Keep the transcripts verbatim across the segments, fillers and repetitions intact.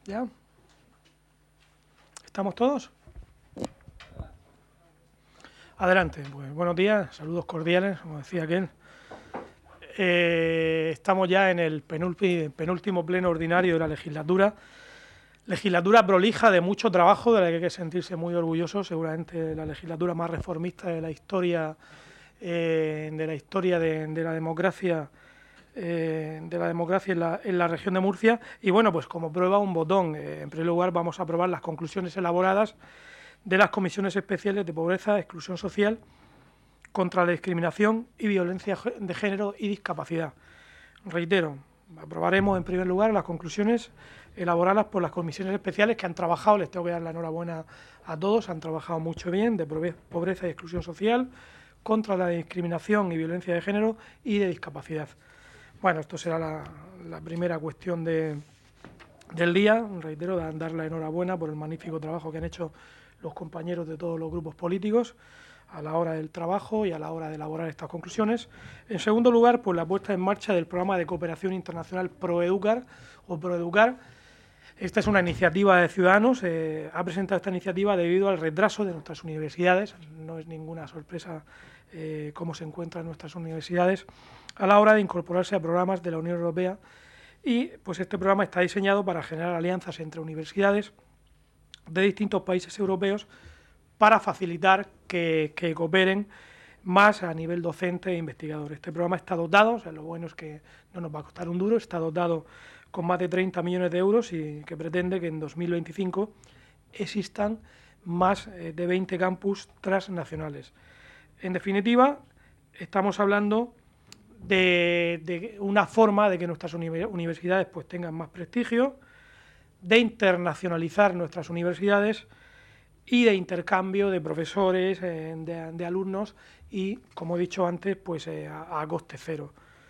¿Ya? ¿Estamos todos? Adelante. Pues buenos días, saludos cordiales, como decía aquel. Eh, estamos ya en el penúltimo pleno ordinario de la legislatura. Legislatura prolija, de mucho trabajo, de la que hay que sentirse muy orgulloso, seguramente la legislatura más reformista de la historia, eh, de la historia de, de la democracia, eh, de la democracia en la, en la región de Murcia. Y bueno, pues como prueba un botón. Eh, en primer lugar vamos a aprobar las conclusiones elaboradas de las comisiones especiales de pobreza, exclusión social, contra la discriminación y violencia de género y discapacidad. Reitero, aprobaremos en primer lugar las conclusiones elaboradas por las comisiones especiales que han trabajado, les tengo que dar la enhorabuena a todos, han trabajado mucho bien, de pobreza y exclusión social, contra la discriminación y violencia de género y de discapacidad. Bueno, esto será la, la primera cuestión de, del día. Reitero, dar la enhorabuena por el magnífico trabajo que han hecho los compañeros de todos los grupos políticos a la hora del trabajo y a la hora de elaborar estas conclusiones. En segundo lugar, pues la puesta en marcha del programa de cooperación internacional ProEducar o ProEducar. Esta es una iniciativa de Ciudadanos, eh, ha presentado esta iniciativa debido al retraso de nuestras universidades, no es ninguna sorpresa eh, cómo se encuentran nuestras universidades a la hora de incorporarse a programas de la Unión Europea, y pues este programa está diseñado para generar alianzas entre universidades de distintos países europeos para facilitar que, que cooperen más a nivel docente e investigador. Este programa está dotado, o sea, lo bueno es que no nos va a costar un duro, está dotado con más de treinta millones de euros y que pretende que en dos mil veinticinco existan más de veinte campus transnacionales. En definitiva, estamos hablando de, de una forma de que nuestras universidades pues, tengan más prestigio, de internacionalizar nuestras universidades y de intercambio de profesores, eh, de, de alumnos y, como he dicho antes, pues eh, a, a coste cero.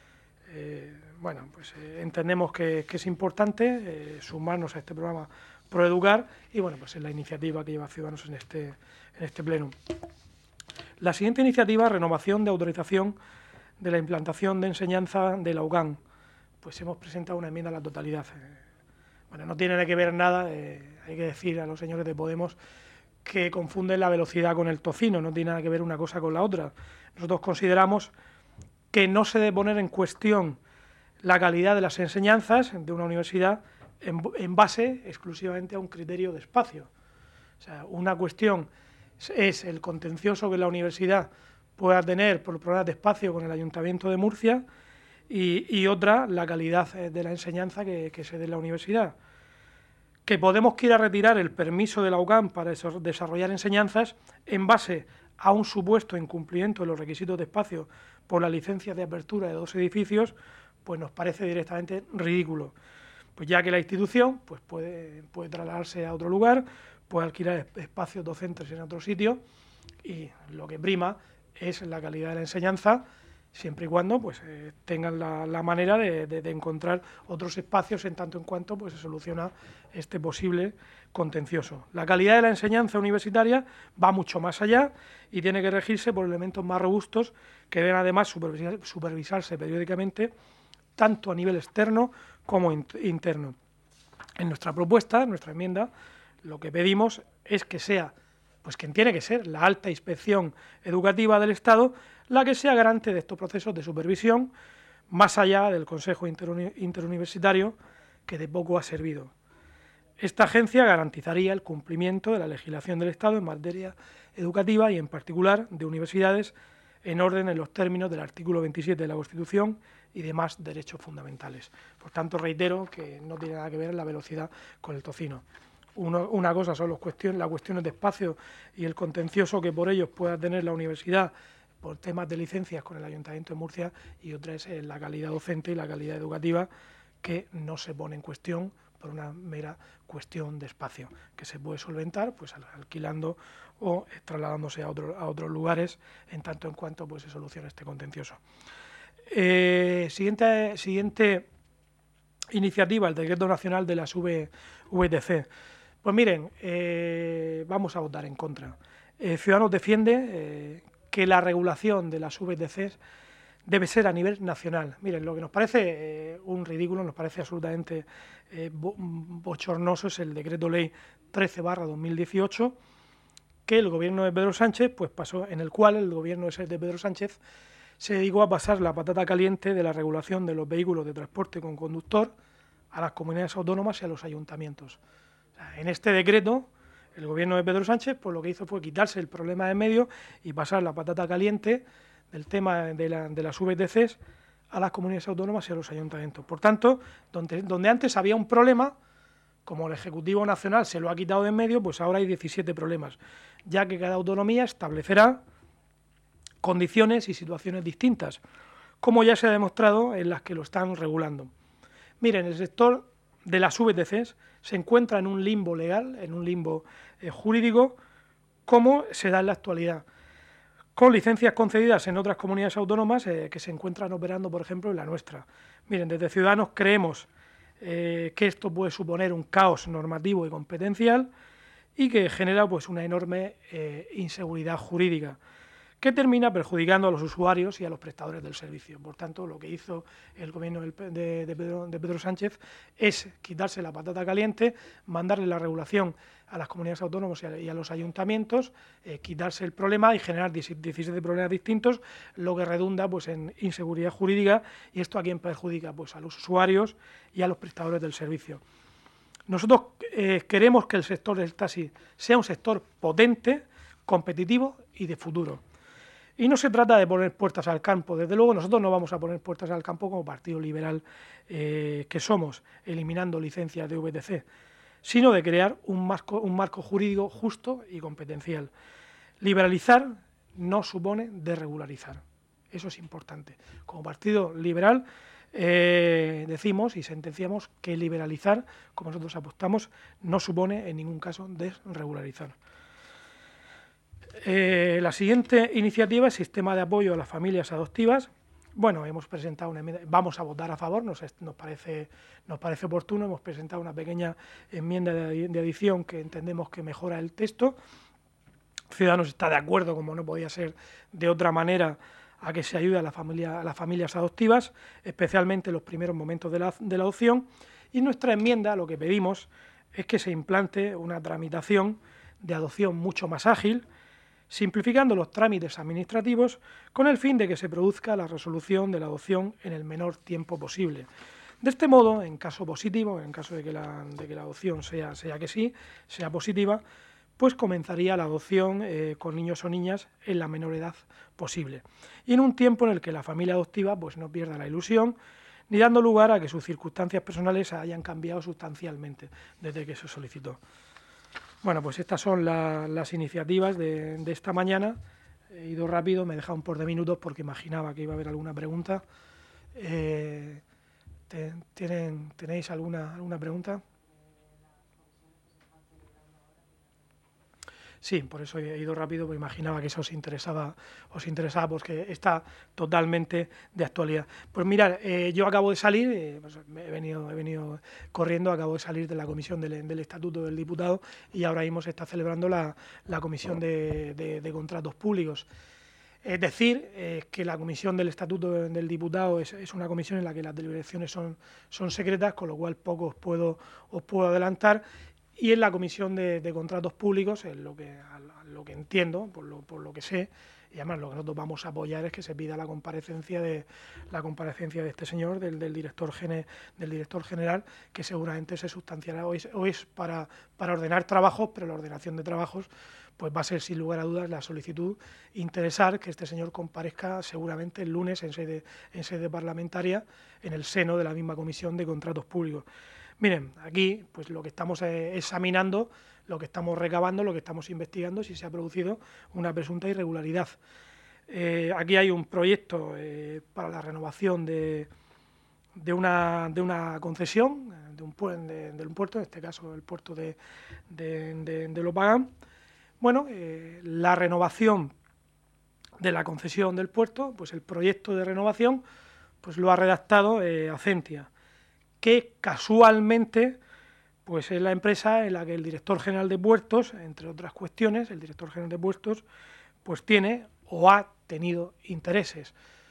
Eh, bueno, pues eh, entendemos que, que es importante eh, sumarnos a este programa ProEducar y, bueno, pues es la iniciativa que lleva Ciudadanos en este, en este pleno. La siguiente iniciativa, renovación de autorización de la implantación de enseñanza de la U G A M. Pues hemos presentado una enmienda a la totalidad. Bueno, no tiene que ver nada, eh, hay que decir a los señores de Podemos que confunden la velocidad con el tocino, no tiene nada que ver una cosa con la otra. Nosotros consideramos que no se debe poner en cuestión la calidad de las enseñanzas de una universidad en, en base exclusivamente a un criterio de espacio. O sea, una cuestión es el contencioso que la universidad pueda tener por problemas de espacio con el Ayuntamiento de Murcia y, y otra, la calidad de la enseñanza que, que se dé en la universidad. Que Podemos quiera retirar el permiso de la U G A M para desarrollar enseñanzas en base a un supuesto incumplimiento de los requisitos de espacio por la licencia de apertura de dos edificios, pues nos parece directamente ridículo. Pues ya que la institución pues puede, puede trasladarse a otro lugar, puede alquilar espacios docentes en otro sitio y lo que prima es la calidad de la enseñanza, siempre y cuando pues, eh, tengan la, la manera de, de, de encontrar otros espacios en tanto en cuanto pues, se soluciona este posible contencioso. La calidad de la enseñanza universitaria va mucho más allá y tiene que regirse por elementos más robustos que deben además supervisar, supervisarse periódicamente tanto a nivel externo como interno. En nuestra propuesta, en nuestra enmienda, lo que pedimos es que sea, pues quien tiene que ser, la alta inspección educativa del Estado, la que sea garante de estos procesos de supervisión, más allá del Consejo Interuni- Interuniversitario, que de poco ha servido. Esta agencia garantizaría el cumplimiento de la legislación del Estado en materia educativa y, en particular, de universidades, en orden en los términos del artículo veintisiete de la Constitución y demás derechos fundamentales. Por tanto, reitero que no tiene nada que ver la velocidad con el tocino. Uno, una cosa son los cuestiones, las cuestiones de espacio y el contencioso que por ellos pueda tener la universidad por temas de licencias con el Ayuntamiento de Murcia, y otra es la calidad docente y la calidad educativa, que no se pone en cuestión por una mera cuestión de espacio, que se puede solventar pues alquilando o trasladándose a, otro, a otros lugares en tanto en cuanto pues, se solucione este contencioso. Eh, siguiente, siguiente iniciativa, el Decreto Nacional de las V T C. Pues miren, eh, vamos a votar en contra. Eh, Ciudadanos defiende eh, que la regulación de las V T Cs debe ser a nivel nacional. Miren, lo que nos parece eh, un ridículo, nos parece absolutamente eh, bo bochornoso es el decreto ley trece barra dos mil dieciocho, que el gobierno de Pedro Sánchez pues pasó, en el cual el gobierno de Pedro Sánchez se dedicó a pasar la patata caliente de la regulación de los vehículos de transporte con conductor a las comunidades autónomas y a los ayuntamientos. O sea, en este decreto, el gobierno de Pedro Sánchez pues lo que hizo fue quitarse el problema de en medio y pasar la patata caliente del tema de, la, de las V T Cs a las comunidades autónomas y a los ayuntamientos. Por tanto, donde, donde antes había un problema, como el Ejecutivo Nacional se lo ha quitado de en medio, pues ahora hay diecisiete problemas, ya que cada autonomía establecerá condiciones y situaciones distintas, como ya se ha demostrado en las que lo están regulando. Miren, el sector de las V T Cs se encuentra en un limbo legal, en un limbo eh, jurídico, como se da en la actualidad, con licencias concedidas en otras comunidades autónomas eh, que se encuentran operando, por ejemplo, en la nuestra. Miren, desde Ciudadanos creemos eh, que esto puede suponer un caos normativo y competencial y que genera pues, una enorme eh, inseguridad jurídica, que termina perjudicando a los usuarios y a los prestadores del servicio. Por tanto, lo que hizo el gobierno de Pedro, de Pedro Sánchez es quitarse la patata caliente, mandarle la regulación a las comunidades autónomas y a, y a los ayuntamientos, eh, quitarse el problema y generar diecisiete problemas distintos, lo que redunda pues, en inseguridad jurídica. ¿Y esto a quién perjudica? Pues a los usuarios y a los prestadores del servicio. Nosotros eh, queremos que el sector del taxi sea un sector potente, competitivo y de futuro. Y no se trata de poner puertas al campo. Desde luego nosotros no vamos a poner puertas al campo como partido liberal eh, que somos, eliminando licencias de V T C, sino de crear un marco, un marco jurídico justo y competencial. Liberalizar no supone desregularizar. Eso es importante. Como partido liberal eh, decimos y sentenciamos que liberalizar, como nosotros apostamos, no supone en ningún caso desregularizar. Eh, la siguiente iniciativa es Sistema de Apoyo a las Familias Adoptivas. Bueno, hemos presentado una enmienda, vamos a votar a favor, nos, nos, parece, nos parece oportuno, hemos presentado una pequeña enmienda de, de adición que entendemos que mejora el texto. Ciudadanos está de acuerdo, como no podía ser de otra manera, a que se ayude a, la familia, a las familias adoptivas, especialmente en los primeros momentos de la, de la adopción. Y nuestra enmienda lo que pedimos es que se implante una tramitación de adopción mucho más ágil, simplificando los trámites administrativos con el fin de que se produzca la resolución de la adopción en el menor tiempo posible. De este modo, en caso positivo, en caso de que la, de que la adopción sea, sea que sí, sea positiva, pues comenzaría la adopción eh, con niños o niñas en la menor edad posible. Y en un tiempo en el que la familia adoptiva pues, no pierda la ilusión, ni dando lugar a que sus circunstancias personales hayan cambiado sustancialmente desde que se solicitó. Bueno, pues estas son la, las iniciativas de, de esta mañana. He ido rápido, me he dejado un par de minutos porque imaginaba que iba a haber alguna pregunta. Eh, te, ¿tienen, ¿Tenéis alguna, alguna pregunta? Sí, por eso he ido rápido, porque imaginaba que eso os interesaba, os interesaba porque está totalmente de actualidad. Pues mirad, eh, yo acabo de salir, eh, pues he, venido, he venido corriendo, acabo de salir de la comisión del, del Estatuto del Diputado y ahora mismo se está celebrando la, la comisión de, de, de contratos públicos. Es decir, eh, que la comisión del Estatuto del Diputado es, es una comisión en la que las deliberaciones son, son secretas, con lo cual poco os puedo, os puedo adelantar. Y en la Comisión de, de Contratos Públicos, en lo que, a lo que entiendo, por lo, por lo que sé, y además lo que nosotros vamos a apoyar es que se pida la comparecencia de la comparecencia de este señor, del, del, director, gene, del director general, que seguramente se sustanciará. Hoy es, hoy es para, para ordenar trabajos, pero la ordenación de trabajos pues va a ser sin lugar a dudas la solicitud interesar que este señor comparezca seguramente el lunes en sede, en sede parlamentaria en el seno de la misma Comisión de Contratos Públicos. Miren, aquí pues lo que estamos eh, examinando, lo que estamos recabando, lo que estamos investigando, si se ha producido una presunta irregularidad. Eh, aquí hay un proyecto eh, para la renovación de, de, una, de una concesión, de un, de, de un puerto, en este caso el puerto de, de, de, de Lopagán. Bueno, eh, la renovación de la concesión del puerto, pues el proyecto de renovación pues lo ha redactado eh, Acentia, que casualmente pues es la empresa en la que el director general de puertos, entre otras cuestiones, el director general de puertos, pues tiene o ha tenido intereses.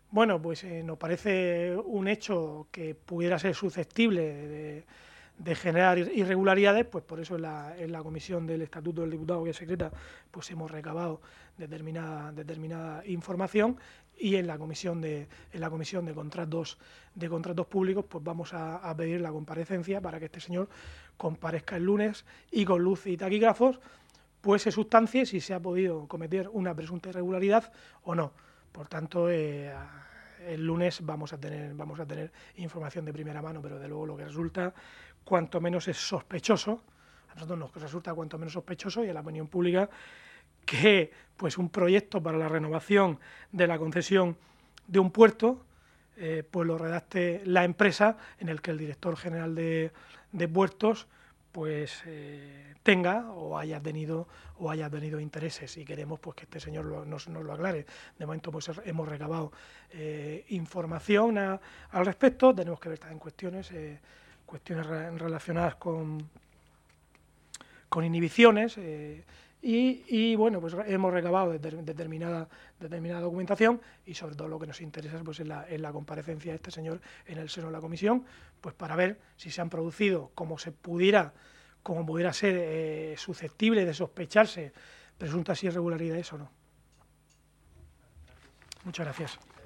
Bueno, pues eh, nos parece un hecho que pudiera ser susceptible de, de generar irregularidades, pues por eso en la, en la comisión del Estatuto del Diputado, que es secreta, pues hemos recabado determinada, determinada información, y en la comisión de en la comisión de contratos de contratos públicos pues vamos a, a pedir la comparecencia para que este señor comparezca el lunes y con luz y taquígrafos pues se sustancie si se ha podido cometer una presunta irregularidad o no. Por tanto, eh, el lunes vamos a tener vamos a tener información de primera mano, pero de luego lo que resulta cuanto menos es sospechoso, a nosotros nos resulta cuanto menos sospechoso y a la opinión pública, que pues un proyecto para la renovación de la concesión de un puerto eh, pues lo redacte la empresa, en el que el director general de, de puertos pues eh, tenga o haya tenido o haya tenido intereses, y queremos pues que este señor lo, nos, nos lo aclare. De momento pues hemos recabado eh, información a, al respecto. Tenemos que ver también cuestiones eh, cuestiones re, relacionadas con con inhibiciones eh, y, y bueno, pues hemos recabado determinada, determinada documentación, y sobre todo lo que nos interesa pues es la, es la comparecencia de este señor en el seno de la comisión, pues para ver si se han producido, como se pudiera, como pudiera ser eh, susceptible de sospecharse, presuntas irregularidades o no. Muchas gracias.